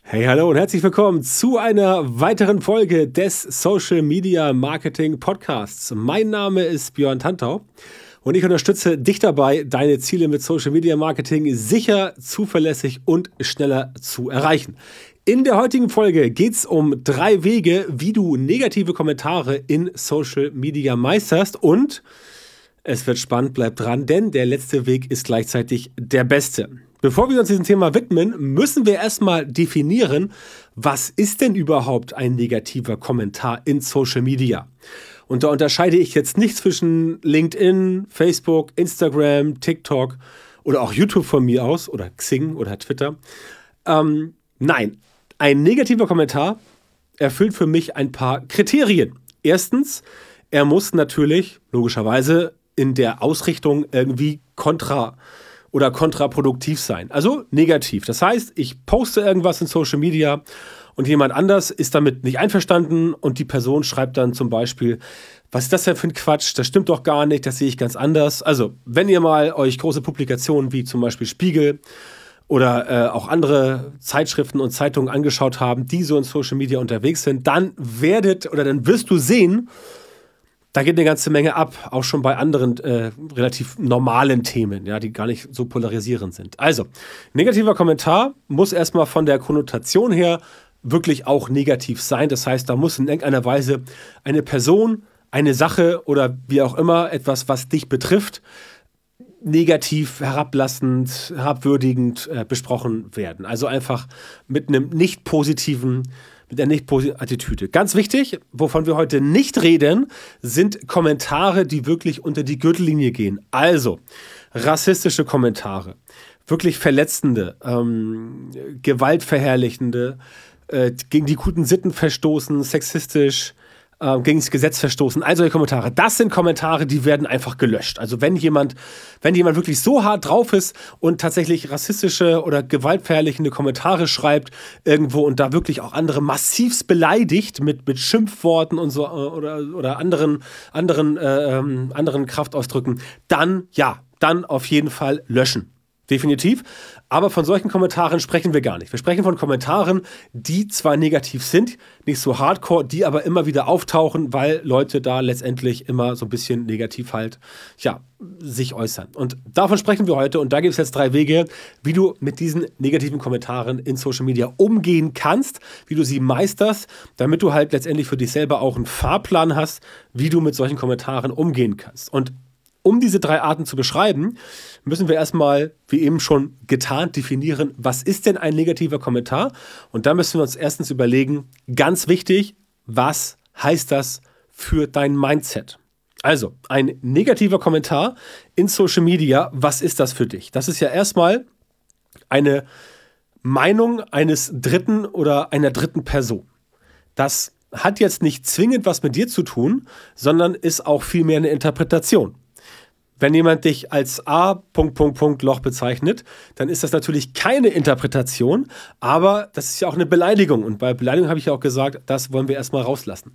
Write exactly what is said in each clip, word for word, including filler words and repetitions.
Hey, hallo und herzlich willkommen zu einer weiteren Folge des Social Media Marketing Podcasts. Mein Name ist Björn Tantau und ich unterstütze dich dabei, deine Ziele mit Social Media Marketing sicher, zuverlässig und schneller zu erreichen. In der heutigen Folge geht es um drei Wege, wie du negative Kommentare in Social Media meisterst, und es wird spannend, bleib dran, denn der letzte Weg ist gleichzeitig der beste. Bevor wir uns diesem Thema widmen, müssen wir erstmal definieren, was ist denn überhaupt ein negativer Kommentar in Social Media? Und da unterscheide ich jetzt nicht zwischen LinkedIn, Facebook, Instagram, TikTok oder auch YouTube von mir aus oder Xing oder Twitter. Ähm, nein, ein negativer Kommentar erfüllt für mich ein paar Kriterien. Erstens, er muss natürlich logischerweise in der Ausrichtung irgendwie kontra oder kontraproduktiv sein. Also negativ. Das heißt, ich poste irgendwas in Social Media und jemand anders ist damit nicht einverstanden und die Person schreibt dann zum Beispiel: Was ist das denn für ein Quatsch? Das stimmt doch gar nicht, das sehe ich ganz anders. Also, wenn ihr mal euch große Publikationen wie zum Beispiel Spiegel oder äh, auch andere Zeitschriften und Zeitungen angeschaut haben, die so in Social Media unterwegs sind, dann werdet oder dann wirst du sehen, da geht eine ganze Menge ab, auch schon bei anderen äh, relativ normalen Themen, ja, die gar nicht so polarisierend sind. Also, negativer Kommentar muss erstmal von der Konnotation her wirklich auch negativ sein. Das heißt, da muss in irgendeiner Weise eine Person, eine Sache oder wie auch immer etwas, was dich betrifft, negativ, herablassend, herabwürdigend äh, besprochen werden. Also einfach mit einem nicht positiven Mit einer nicht positiven Attitüde. Ganz wichtig, wovon wir heute nicht reden, sind Kommentare, die wirklich unter die Gürtellinie gehen. Also rassistische Kommentare, wirklich verletzende, ähm, gewaltverherrlichende, äh, gegen die guten Sitten verstoßen, sexistisch, äh, gegen das Gesetz verstoßen. Also die Kommentare, das sind Kommentare, die werden einfach gelöscht. Also wenn jemand, wenn jemand wirklich so hart drauf ist und tatsächlich rassistische oder gewaltverherrlichende Kommentare schreibt irgendwo und da wirklich auch andere massivst beleidigt mit, mit Schimpfworten und so äh, oder, oder anderen, anderen, äh, ähm, anderen Kraftausdrücken, dann ja, dann auf jeden Fall löschen. Definitiv. Aber von solchen Kommentaren sprechen wir gar nicht. Wir sprechen von Kommentaren, die zwar negativ sind, nicht so hardcore, die aber immer wieder auftauchen, weil Leute da letztendlich immer so ein bisschen negativ halt, ja, sich äußern. Und davon sprechen wir heute. Und da gibt es jetzt drei Wege, wie du mit diesen negativen Kommentaren in Social Media umgehen kannst, wie du sie meisterst, damit du halt letztendlich für dich selber auch einen Fahrplan hast, wie du mit solchen Kommentaren umgehen kannst. Und um diese drei Arten zu beschreiben, müssen wir erstmal, wie eben schon getan, definieren, was ist denn ein negativer Kommentar? Und da müssen wir uns erstens überlegen, ganz wichtig, was heißt das für dein Mindset? Also, ein negativer Kommentar in Social Media, was ist das für dich? Das ist ja erstmal eine Meinung eines Dritten oder einer dritten Person. Das hat jetzt nicht zwingend was mit dir zu tun, sondern ist auch vielmehr eine Interpretation. Wenn jemand dich als A. Punkt, Punkt, Punkt, Loch bezeichnet, dann ist das natürlich keine Interpretation, aber das ist ja auch eine Beleidigung. Und bei Beleidigung habe ich ja auch gesagt, das wollen wir erstmal rauslassen.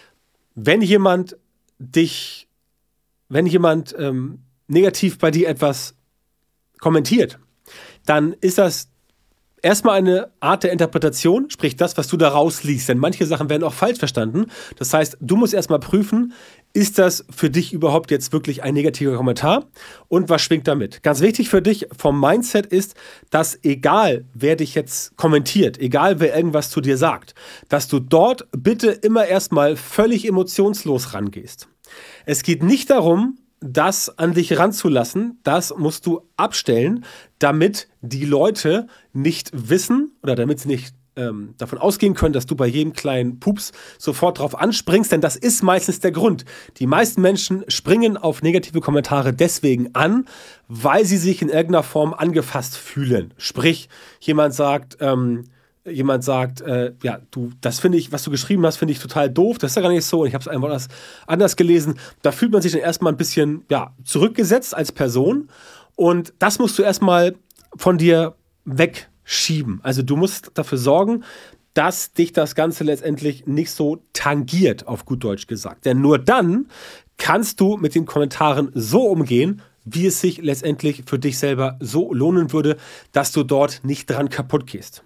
Wenn jemand dich, wenn jemand ähm, negativ bei dir etwas kommentiert, dann ist das erstmal eine Art der Interpretation, sprich das, was du da rausliest. Denn manche Sachen werden auch falsch verstanden. Das heißt, du musst erstmal prüfen, ist das für dich überhaupt jetzt wirklich ein negativer Kommentar? Und was schwingt damit? Ganz wichtig für dich vom Mindset ist, dass egal, wer dich jetzt kommentiert, egal, wer irgendwas zu dir sagt, dass du dort bitte immer erstmal völlig emotionslos rangehst. Es geht nicht darum, das an dich ranzulassen, das musst du abstellen, damit die Leute nicht wissen oder damit sie nicht ähm, davon ausgehen können, dass du bei jedem kleinen Pups sofort drauf anspringst, denn das ist meistens der Grund. Die meisten Menschen springen auf negative Kommentare deswegen an, weil sie sich in irgendeiner Form angefasst fühlen. Sprich, jemand sagt, ähm, Jemand sagt, äh, ja, du, das finde ich, was du geschrieben hast, finde ich total doof, das ist ja gar nicht so und ich habe es einfach anders, anders gelesen. Da fühlt man sich dann erstmal ein bisschen, ja, zurückgesetzt als Person und das musst du erstmal von dir wegschieben. Also du musst dafür sorgen, dass dich das Ganze letztendlich nicht so tangiert, auf gut Deutsch gesagt. Denn nur dann kannst du mit den Kommentaren so umgehen, wie es sich letztendlich für dich selber so lohnen würde, dass du dort nicht dran kaputt gehst.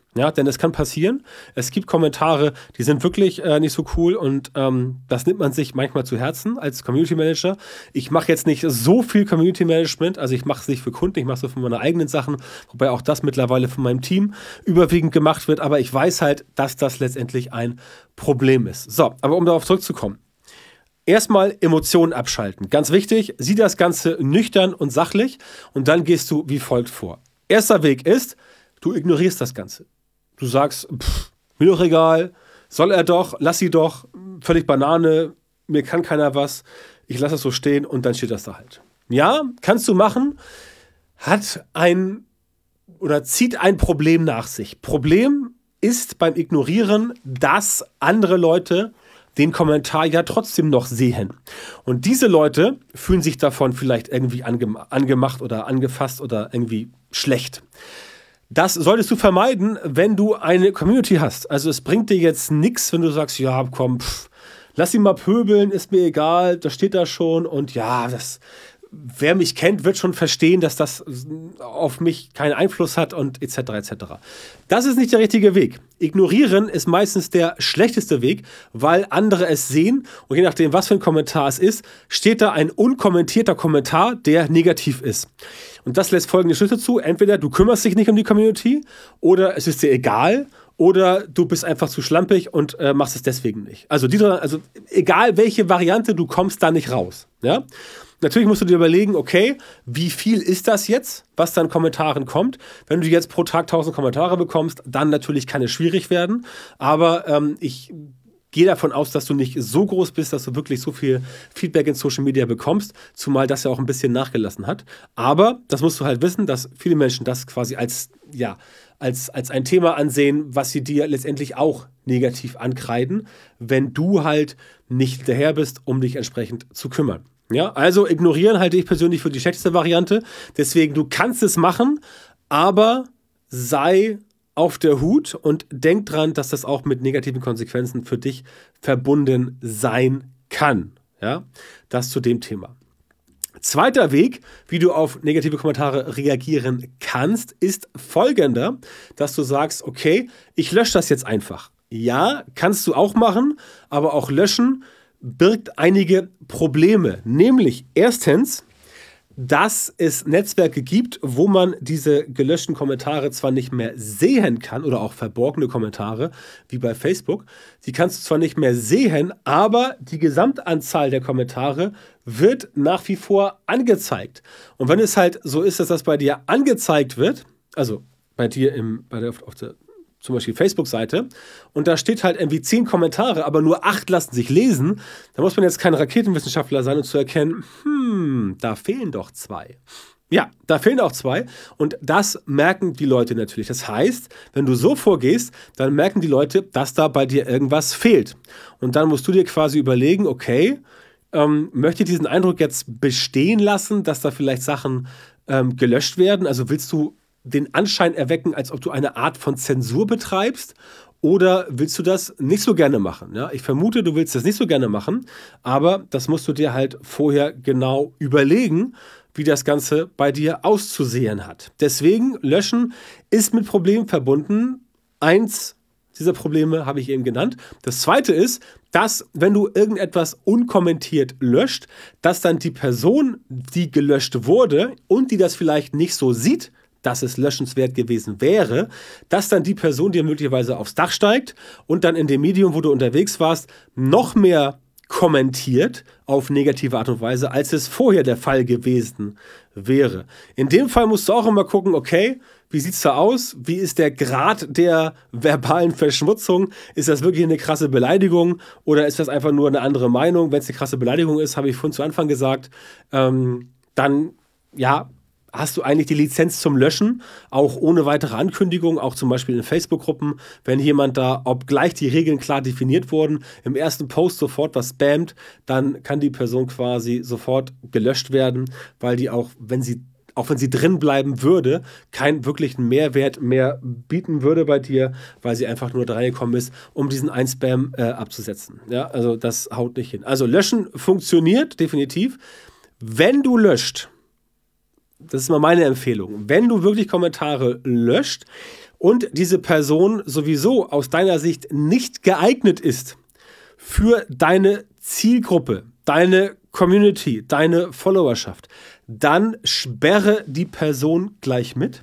Ja, denn es kann passieren. Es gibt Kommentare, die sind wirklich äh, nicht so cool und ähm, das nimmt man sich manchmal zu Herzen als Community Manager. Ich mache jetzt nicht so viel Community Management, also ich mache es nicht für Kunden, ich mache es so für meine eigenen Sachen, wobei auch das mittlerweile von meinem Team überwiegend gemacht wird, aber ich weiß halt, dass das letztendlich ein Problem ist. So, aber um darauf zurückzukommen. Erstmal Emotionen abschalten. Ganz wichtig, sieh das Ganze nüchtern und sachlich und dann gehst du wie folgt vor. Erster Weg ist, du ignorierst das Ganze. Du sagst, pff, mir doch egal, soll er doch, lass sie doch, völlig Banane, mir kann keiner was, ich lasse es so stehen und dann steht das da halt. Ja, kannst du machen, hat ein oder zieht ein Problem nach sich. Problem ist beim Ignorieren, dass andere Leute den Kommentar ja trotzdem noch sehen. Und diese Leute fühlen sich davon vielleicht irgendwie angem- angemacht oder angefasst oder irgendwie schlecht. Das solltest du vermeiden, wenn du eine Community hast. Also es bringt dir jetzt nichts, wenn du sagst, ja komm, pff, lass ihn mal pöbeln, ist mir egal, das steht da schon und ja, das, wer mich kennt, wird schon verstehen, dass das auf mich keinen Einfluss hat und et cetera et cetera. Das ist nicht der richtige Weg. Ignorieren ist meistens der schlechteste Weg, weil andere es sehen und je nachdem, was für ein Kommentar es ist, steht da ein unkommentierter Kommentar, der negativ ist. Und das lässt folgende Schlüsse zu. Entweder du kümmerst dich nicht um die Community oder es ist dir egal oder du bist einfach zu schlampig und äh, machst es deswegen nicht. Also, die, also egal welche Variante, du kommst da nicht raus. Ja? Natürlich musst du dir überlegen, okay, wie viel ist das jetzt, was dann Kommentaren kommt? Wenn du jetzt pro Tag tausend Kommentare bekommst, dann natürlich kann es schwierig werden. Aber ähm, ich gehe davon aus, dass du nicht so groß bist, dass du wirklich so viel Feedback in Social Media bekommst, zumal das ja auch ein bisschen nachgelassen hat. Aber das musst du halt wissen, dass viele Menschen das quasi als, ja, als, als ein Thema ansehen, was sie dir letztendlich auch negativ ankreiden, wenn du halt nicht hinterher bist, um dich entsprechend zu kümmern. Ja, also ignorieren halte ich persönlich für die schlechteste Variante. Deswegen, du kannst es machen, aber sei auf der Hut und denk dran, dass das auch mit negativen Konsequenzen für dich verbunden sein kann. Ja, das zu dem Thema. Zweiter Weg, wie du auf negative Kommentare reagieren kannst, ist folgender, dass du sagst, okay, ich lösche das jetzt einfach. Ja, kannst du auch machen, aber auch löschen birgt einige Probleme. Nämlich erstens, dass es Netzwerke gibt, wo man diese gelöschten Kommentare zwar nicht mehr sehen kann oder auch verborgene Kommentare, wie bei Facebook, die kannst du zwar nicht mehr sehen, aber die Gesamtanzahl der Kommentare wird nach wie vor angezeigt. Und wenn es halt so ist, dass das bei dir angezeigt wird, also bei dir im, bei der, auf der zum Beispiel Facebook-Seite, und da steht halt irgendwie zehn Kommentare, aber nur acht lassen sich lesen, da muss man jetzt kein Raketenwissenschaftler sein, um zu erkennen, hm, da fehlen doch zwei. Ja, da fehlen auch zwei und das merken die Leute natürlich. Das heißt, wenn du so vorgehst, dann merken die Leute, dass da bei dir irgendwas fehlt. Und dann musst du dir quasi überlegen, okay, ähm, möchte ich diesen Eindruck jetzt bestehen lassen, dass da vielleicht Sachen ähm, gelöscht werden? Also willst du den Anschein erwecken, als ob du eine Art von Zensur betreibst, oder willst du das nicht so gerne machen? Ja, ich vermute, du willst das nicht so gerne machen, aber das musst du dir halt vorher genau überlegen, wie das Ganze bei dir auszusehen hat. Deswegen, löschen ist mit Problemen verbunden. Eins dieser Probleme habe ich eben genannt. Das zweite ist, dass, wenn du irgendetwas unkommentiert löscht, dass dann die Person, die gelöscht wurde und die das vielleicht nicht so sieht, dass es löschenswert gewesen wäre, dass dann die Person dir möglicherweise aufs Dach steigt und dann in dem Medium, wo du unterwegs warst, noch mehr kommentiert auf negative Art und Weise, als es vorher der Fall gewesen wäre. In dem Fall musst du auch immer gucken, okay, wie sieht es da aus? Wie ist der Grad der verbalen Verschmutzung? Ist das wirklich eine krasse Beleidigung oder ist das einfach nur eine andere Meinung? Wenn es eine krasse Beleidigung ist, habe ich vorhin zu Anfang gesagt, ähm, dann, ja, hast du eigentlich die Lizenz zum Löschen, auch ohne weitere Ankündigung, auch zum Beispiel in Facebook-Gruppen, wenn jemand da, obgleich die Regeln klar definiert wurden, im ersten Post sofort was spammt, dann kann die Person quasi sofort gelöscht werden, weil die auch, wenn sie auch wenn sie drin bleiben würde, keinen wirklichen Mehrwert mehr bieten würde bei dir, weil sie einfach nur da reingekommen ist, um diesen einen Spam äh, abzusetzen. Ja, also das haut nicht hin. Also löschen funktioniert definitiv. Wenn du löscht, das ist mal meine Empfehlung, wenn du wirklich Kommentare löscht und diese Person sowieso aus deiner Sicht nicht geeignet ist für deine Zielgruppe, deine Community, deine Followerschaft, dann sperre die Person gleich mit.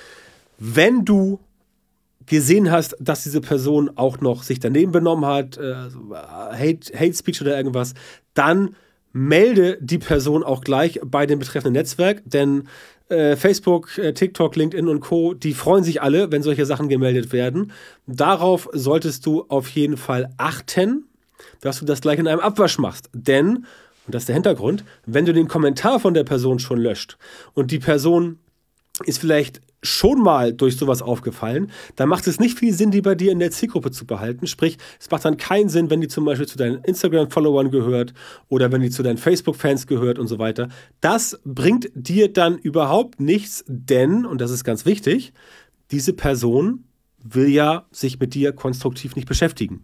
Wenn du gesehen hast, dass diese Person auch noch sich daneben benommen hat, äh, Hate, Hate Speech oder irgendwas, dann melde die Person auch gleich bei dem betreffenden Netzwerk, denn äh, Facebook, äh, TikTok, LinkedIn und Co., die freuen sich alle, wenn solche Sachen gemeldet werden. Darauf solltest du auf jeden Fall achten, dass du das gleich in einem Abwasch machst, denn, und das ist der Hintergrund, wenn du den Kommentar von der Person schon löscht und die Person ist vielleicht schon mal durch sowas aufgefallen, dann macht es nicht viel Sinn, die bei dir in der Zielgruppe zu behalten. Sprich, es macht dann keinen Sinn, wenn die zum Beispiel zu deinen Instagram-Followern gehört oder wenn die zu deinen Facebook-Fans gehört und so weiter. Das bringt dir dann überhaupt nichts, denn, und das ist ganz wichtig, diese Person will ja sich mit dir konstruktiv nicht beschäftigen.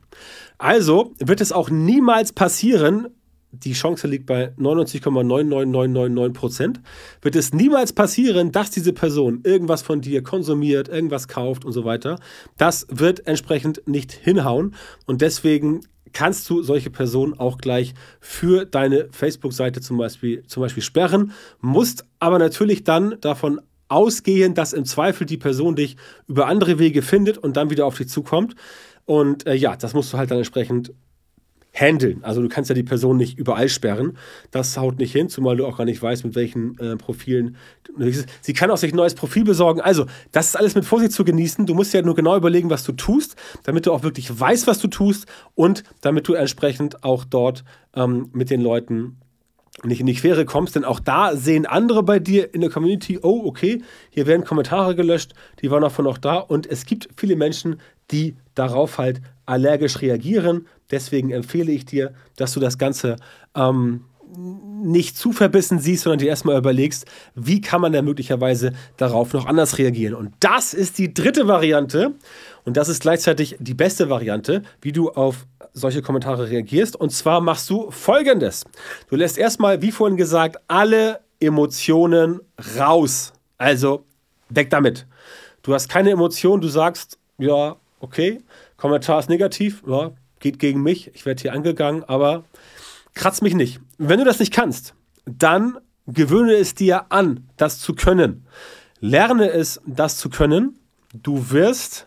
Also wird es auch niemals passieren, die Chance liegt bei neunundneunzig Komma neun neun neun neun neun Prozent, wird es niemals passieren, dass diese Person irgendwas von dir konsumiert, irgendwas kauft und so weiter. Das wird entsprechend nicht hinhauen und deswegen kannst du solche Personen auch gleich für deine Facebook-Seite zum Beispiel, zum Beispiel sperren, musst aber natürlich dann davon ausgehen, dass im Zweifel die Person dich über andere Wege findet und dann wieder auf dich zukommt. Und äh, ja, das musst du halt dann entsprechend handeln. Also du kannst ja die Person nicht überall sperren. Das haut nicht hin, zumal du auch gar nicht weißt, mit welchen äh, Profilen. Sie kann auch sich ein neues Profil besorgen. Also das ist alles mit Vorsicht zu genießen. Du musst ja nur genau überlegen, was du tust, damit du auch wirklich weißt, was du tust und damit du entsprechend auch dort ähm, mit den Leuten nicht in die Quere kommst, denn auch da sehen andere bei dir in der Community, oh, okay, hier werden Kommentare gelöscht, die waren davon noch da und es gibt viele Menschen, die darauf halt allergisch reagieren. Deswegen empfehle ich dir, dass du das Ganze ähm, nicht zu verbissen siehst, sondern dir erstmal überlegst, wie kann man da möglicherweise darauf noch anders reagieren. Und das ist die dritte Variante und das ist gleichzeitig die beste Variante, wie du auf solche Kommentare reagierst. Und zwar machst du Folgendes. Du lässt erstmal, wie vorhin gesagt, alle Emotionen raus. Also weg damit. Du hast keine Emotionen, du sagst, ja, okay, Kommentar ist negativ, ja, geht gegen mich, ich werde hier angegangen, aber kratz mich nicht. Wenn du das nicht kannst, dann gewöhne es dir an, das zu können. Lerne es, das zu können. Du wirst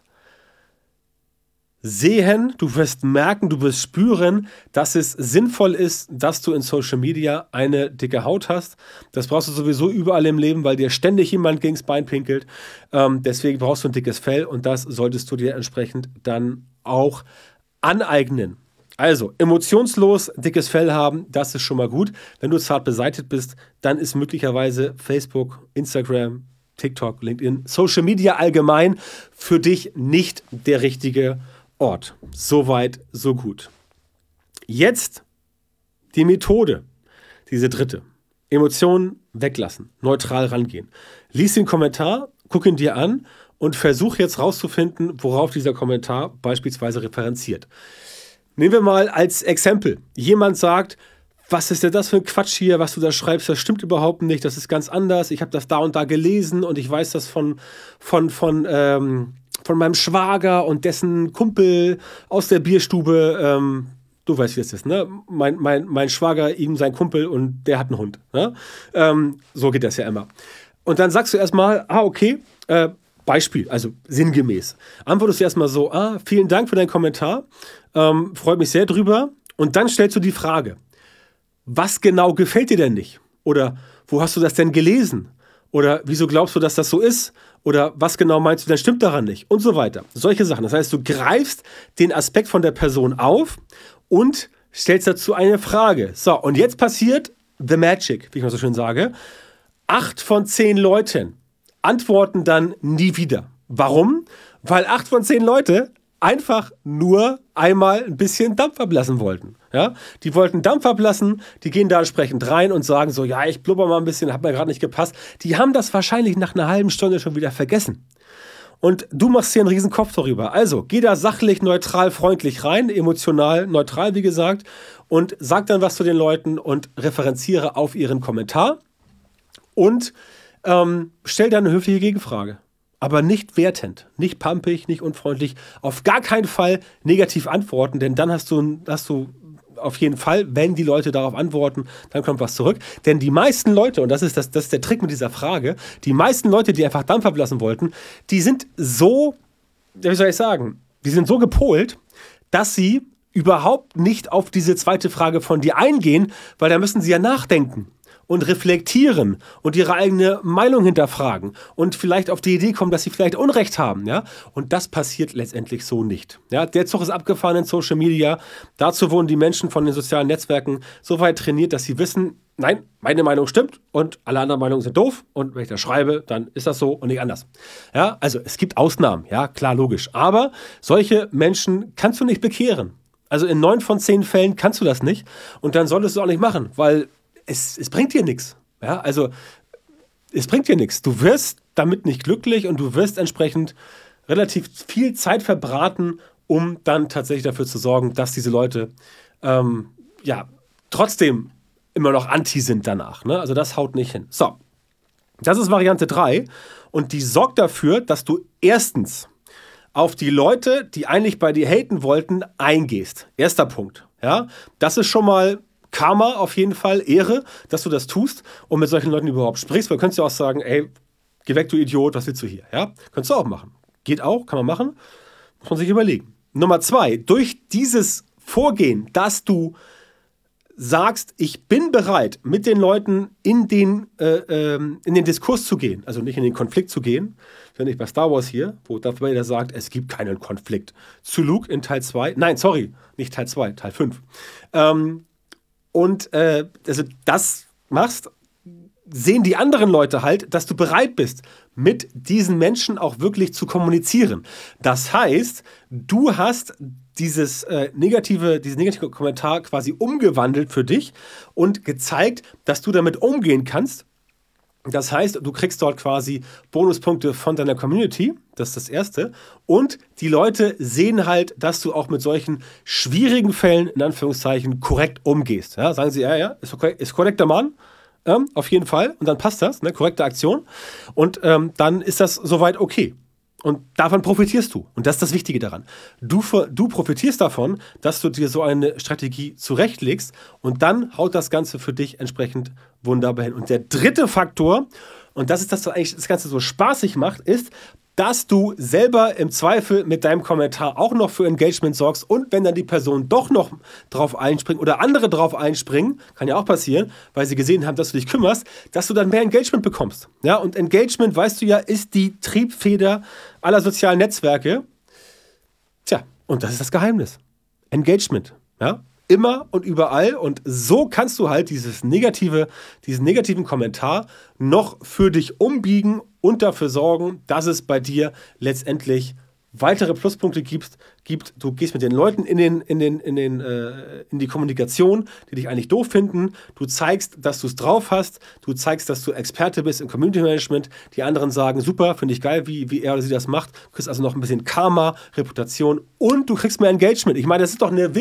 sehen, du wirst merken, du wirst spüren, dass es sinnvoll ist, dass du in Social Media eine dicke Haut hast. Das brauchst du sowieso überall im Leben, weil dir ständig jemand gegens Bein pinkelt. Ähm, deswegen brauchst du ein dickes Fell und das solltest du dir entsprechend dann auch aneignen. Also, emotionslos dickes Fell haben, das ist schon mal gut. Wenn du zart beseitigt bist, dann ist möglicherweise Facebook, Instagram, TikTok, LinkedIn, Social Media allgemein für dich nicht der richtige Ort. Soweit, so gut. Jetzt die Methode, diese dritte. Emotionen weglassen, neutral rangehen. Lies den Kommentar, guck ihn dir an und versuch jetzt rauszufinden, worauf dieser Kommentar beispielsweise referenziert. Nehmen wir mal als Exempel. Jemand sagt, was ist denn das für ein Quatsch hier, was du da schreibst, das stimmt überhaupt nicht, das ist ganz anders, ich habe das da und da gelesen und ich weiß das von, von, von, ähm, von meinem Schwager und dessen Kumpel aus der Bierstube, ähm, du weißt, wie es ist, ne? Mein, mein, mein Schwager, ihm sein Kumpel und der hat einen Hund. Ne? Ähm, so geht das ja immer. Und dann sagst du erstmal, ah, okay, äh, Beispiel, also sinngemäß. Antwortest du erstmal so, ah, vielen Dank für deinen Kommentar, ähm, freut mich sehr drüber. Und dann stellst du die Frage, was genau gefällt dir denn nicht? Oder wo hast du das denn gelesen? Oder wieso glaubst du, dass das so ist? Oder was genau meinst du denn stimmt daran nicht? Und so weiter. Solche Sachen. Das heißt, du greifst den Aspekt von der Person auf und stellst dazu eine Frage. So, und jetzt passiert the magic, wie ich mal so schön sage. Acht von zehn Leuten antworten dann nie wieder. Warum? Weil acht von zehn Leute einfach nur einmal ein bisschen Dampf ablassen wollten. Ja? Die wollten Dampf ablassen, die gehen da entsprechend rein und sagen so, ja, ich blubber mal ein bisschen, hat mir gerade nicht gepasst. Die haben das wahrscheinlich nach einer halben Stunde schon wieder vergessen. Und du machst hier einen riesen Kopf darüber. Also, geh da sachlich, neutral, freundlich rein, emotional, neutral, wie gesagt, und sag dann was zu den Leuten und referenziere auf ihren Kommentar und ähm, stell dann eine höfliche Gegenfrage. aber nicht wertend, nicht pumpig, nicht unfreundlich, auf gar keinen Fall negativ antworten, denn dann hast du, hast du auf jeden Fall, wenn die Leute darauf antworten, dann kommt was zurück. Denn die meisten Leute, und das ist, das, das ist der Trick mit dieser Frage, die meisten Leute, die einfach Dampf ablassen wollten, die sind so, wie soll ich sagen, die sind so gepolt, dass sie überhaupt nicht auf diese zweite Frage von dir eingehen, weil da müssen sie ja nachdenken und reflektieren und ihre eigene Meinung hinterfragen und vielleicht auf die Idee kommen, dass sie vielleicht Unrecht haben, ja? Und das passiert letztendlich so nicht. Ja? Der Zug ist abgefahren in Social Media. Dazu wurden die Menschen von den sozialen Netzwerken so weit trainiert, dass sie wissen, nein, meine Meinung stimmt und alle anderen Meinungen sind doof und wenn ich das schreibe, dann ist das so und nicht anders. Ja? Also es gibt Ausnahmen, ja, klar, logisch. Aber solche Menschen kannst du nicht bekehren. Also in neun von zehn Fällen kannst du das nicht und dann solltest du auch nicht machen, weil Es, es bringt dir nichts. Ja, also es bringt dir nichts. Du wirst damit nicht glücklich und du wirst entsprechend relativ viel Zeit verbraten, um dann tatsächlich dafür zu sorgen, dass diese Leute ähm, ja trotzdem immer noch anti sind danach. Ne? Also das haut nicht hin. So, das ist Variante drei und die sorgt dafür, dass du erstens auf die Leute, die eigentlich bei dir haten wollten, eingehst. Erster Punkt. Ja, das ist schon mal Karma auf jeden Fall, Ehre, dass du das tust und mit solchen Leuten überhaupt sprichst, weil du könntest ja auch sagen, ey, geh weg, du Idiot, was willst du hier? Ja, könntest du auch machen. Geht auch, kann man machen, muss man sich überlegen. Nummer zwei, durch dieses Vorgehen, dass du sagst, ich bin bereit, mit den Leuten in den, äh, ähm, in den Diskurs zu gehen, also nicht in den Konflikt zu gehen, wenn ich bei Star Wars hier, wo Darth Vader sagt, es gibt keinen Konflikt. Zu Luke in Teil zwei, nein, sorry, nicht Teil zwei, Teil fünf. Ähm, Und äh, also das machst, sehen die anderen Leute halt, dass du bereit bist, mit diesen Menschen auch wirklich zu kommunizieren. Das heißt, du hast dieses äh, negative, diesen negativen Kommentar quasi umgewandelt für dich und gezeigt, dass du damit umgehen kannst. Das heißt, du kriegst dort quasi Bonuspunkte von deiner Community, das ist das Erste. Und die Leute sehen halt, dass du auch mit solchen schwierigen Fällen, in Anführungszeichen, korrekt umgehst. Ja, sagen sie, ja, ja, ist, okay, ist korrekter Mann, ähm, auf jeden Fall. Und dann passt das, ne, korrekte Aktion. Und ähm, dann ist das soweit okay. Und davon profitierst du. Und das ist das Wichtige daran. Du, du profitierst davon, dass du dir so eine Strategie zurechtlegst und dann haut das Ganze für dich entsprechend wunderbar hin. Und der dritte Faktor, und das ist das, was eigentlich das Ganze so spaßig macht, ist, dass du selber im Zweifel mit deinem Kommentar auch noch für Engagement sorgst und wenn dann die Person doch noch drauf einspringt oder andere drauf einspringen, kann ja auch passieren, weil sie gesehen haben, dass du dich kümmerst, dass du dann mehr Engagement bekommst. Ja, und Engagement, weißt du ja, ist die Triebfeder aller sozialen Netzwerke. Tja, und das ist das Geheimnis. Engagement, ja, immer und überall und so kannst du halt dieses negative, diesen negativen Kommentar noch für dich umbiegen und dafür sorgen, dass es bei dir letztendlich weitere Pluspunkte gibt. gibt. Du gehst mit den Leuten in, den, in, den, in, den, äh, in die Kommunikation, die dich eigentlich doof finden. Du zeigst, dass du es drauf hast. Du zeigst, dass du Experte bist im Community Management. Die anderen sagen, super, finde ich geil, wie, wie er oder sie das macht. Du kriegst also noch ein bisschen Karma, Reputation und du kriegst mehr Engagement. Ich meine, das ist doch eine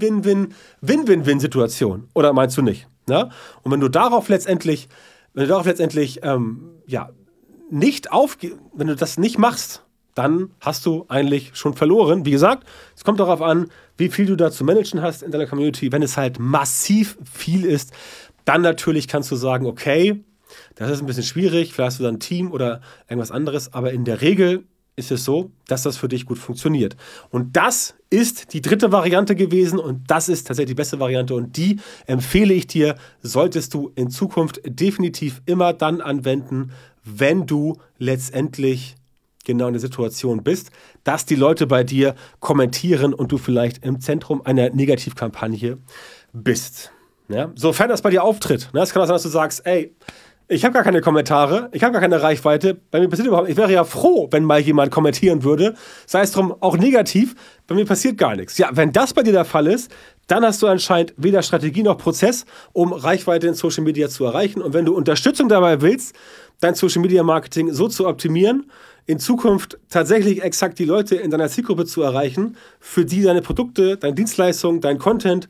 Win-Win-Win-Win-Win-Win-Win-Situation. Oder meinst du nicht? Ja? Und wenn du darauf letztendlich, wenn du darauf letztendlich ähm, ja, nicht aufge- wenn du das nicht machst, dann hast du eigentlich schon verloren. Wie gesagt, es kommt darauf an, wie viel du da zu managen hast in deiner Community. Wenn es halt massiv viel ist, dann natürlich kannst du sagen, okay, das ist ein bisschen schwierig, vielleicht hast du dann ein Team oder irgendwas anderes, aber in der Regel ist es so, dass das für dich gut funktioniert. Und das ist die dritte Variante gewesen und das ist tatsächlich die beste Variante und die empfehle ich dir, solltest du in Zukunft definitiv immer dann anwenden, wenn du letztendlich genau in der Situation bist, dass die Leute bei dir kommentieren und du vielleicht im Zentrum einer Negativkampagne bist. Ja? Sofern das bei dir auftritt. Ne? Es kann auch sein, dass du sagst, ey, ich habe gar keine Kommentare, ich habe gar keine Reichweite, bei mir passiert überhaupt, ich wäre ja froh, wenn mal jemand kommentieren würde, sei es drum auch negativ, bei mir passiert gar nichts. Ja, wenn das bei dir der Fall ist, dann hast du anscheinend weder Strategie noch Prozess, um Reichweite in Social Media zu erreichen. Und wenn du Unterstützung dabei willst, dein Social Media Marketing so zu optimieren, in Zukunft tatsächlich exakt die Leute in deiner Zielgruppe zu erreichen, für die deine Produkte, deine Dienstleistungen, dein Content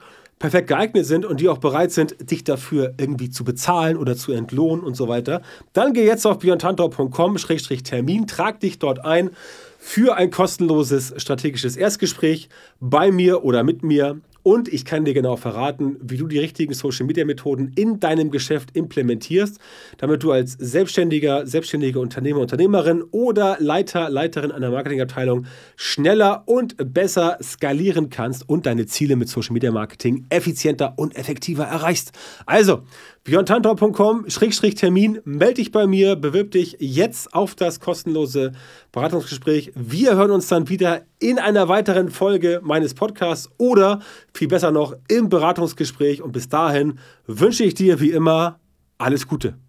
perfekt geeignet sind und die auch bereit sind, dich dafür irgendwie zu bezahlen oder zu entlohnen und so weiter, dann geh jetzt auf björn tantau punkt com Schrägstrich Termin, trag dich dort ein für ein kostenloses strategisches Erstgespräch bei mir oder mit mir. Und ich kann dir genau verraten, wie du die richtigen Social-Media-Methoden in deinem Geschäft implementierst, damit du als Selbstständiger, selbstständige Unternehmer, Unternehmerin oder Leiter, Leiterin einer Marketingabteilung schneller und besser skalieren kannst und deine Ziele mit Social-Media-Marketing effizienter und effektiver erreichst. Also, björn tantau punkt com Schrägstrich Termin, melde dich bei mir, bewirb dich jetzt auf das kostenlose Beratungsgespräch. Wir hören uns dann wieder in einer weiteren Folge meines Podcasts oder viel besser noch im Beratungsgespräch. Und bis dahin wünsche ich dir wie immer alles Gute.